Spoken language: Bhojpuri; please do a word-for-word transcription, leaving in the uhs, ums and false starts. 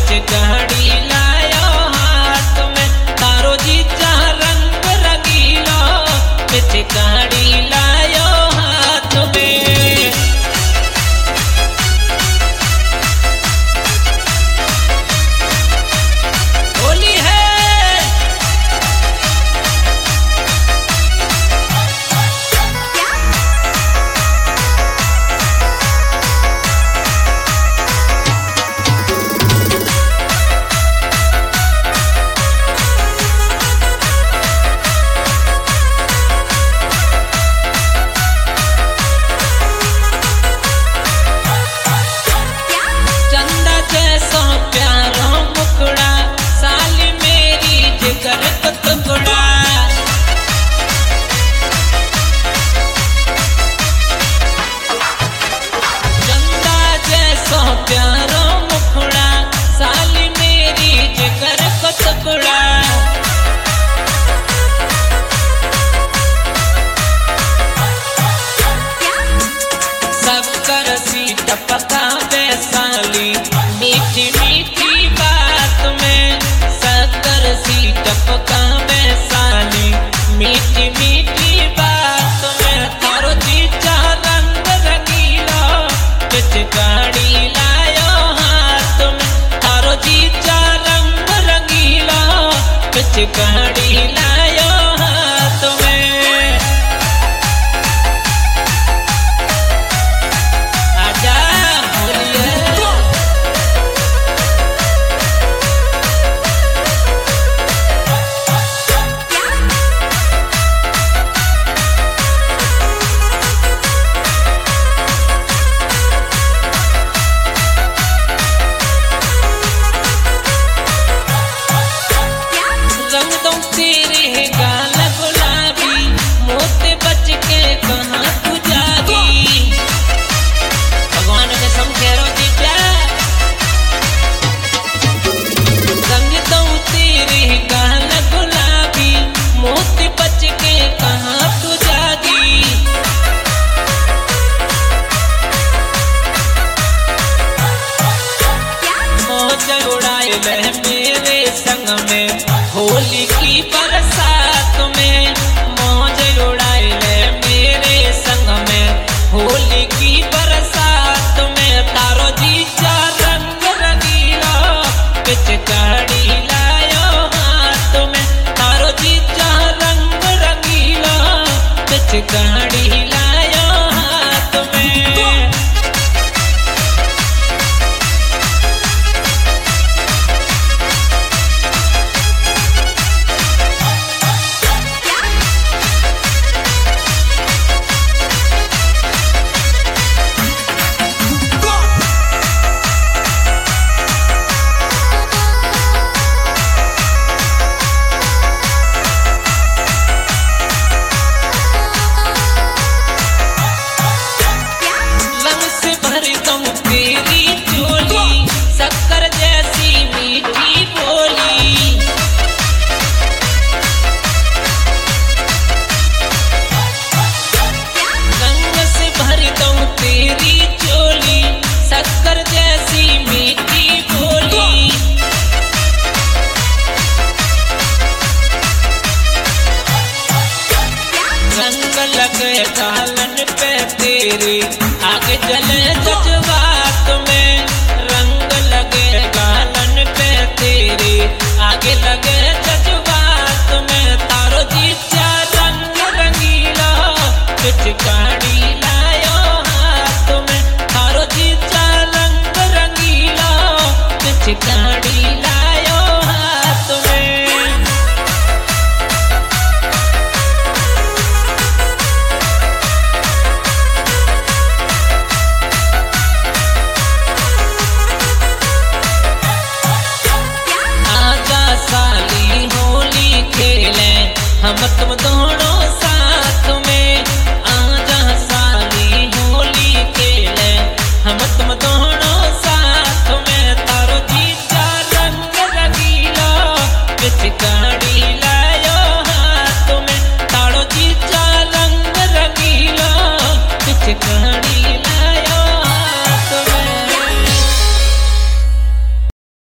पिचकारी लायो हाथ में, तारो जीजा रंग रंगीला पिचकारी लायो हाथ में। होली है टपका वैसाली मीठी मीठी बात में, शक्कर सी टपका वैसाली मीठी मीठी बात में, तारो जीजा रंग रंगीला पिचकारी लायो हाथ में, तारो जीजा रंग रंगीला पिचकारी लायो हाथ में। मेरे संग में होली की बरसात में, मौज उड़ाए ले मेरे संग में होली की बरसात में, तारो जीजा रंग रंगीला पिचकारी लायो हाथ में, तारो जीजा रंग रंगीला पिचकारी लायो हाथ में। गालन पे तेरे आगे चले जज्बात में, रंग लगे गालन पे तेरे आगे लगे जज्बात में, तारो जीजा रंग रंगीला पिचकारी लायो हाथ में, तारो जीजा रंग रंगीला पिचकारी लायो हाथ में। हम तुम दो